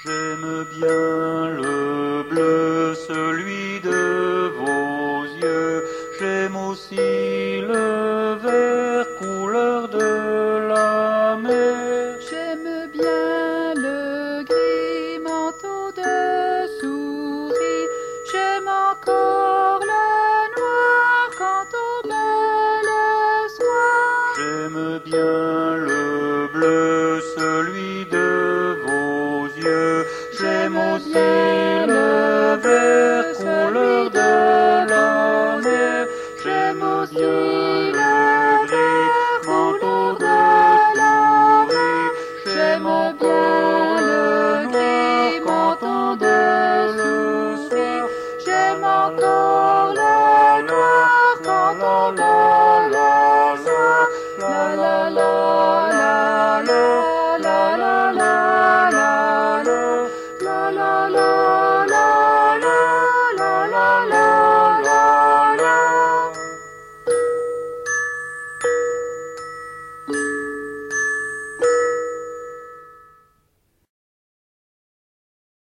J'aime bien le bleu, celui de vos yeux. J'aime aussi le vert, couleur de la mer. J'aime bien le gris, manteau de souris. J'aime encore le noir quand on me le soir. J'aime bien le bleu, celui de vos yeux. J'aime aussi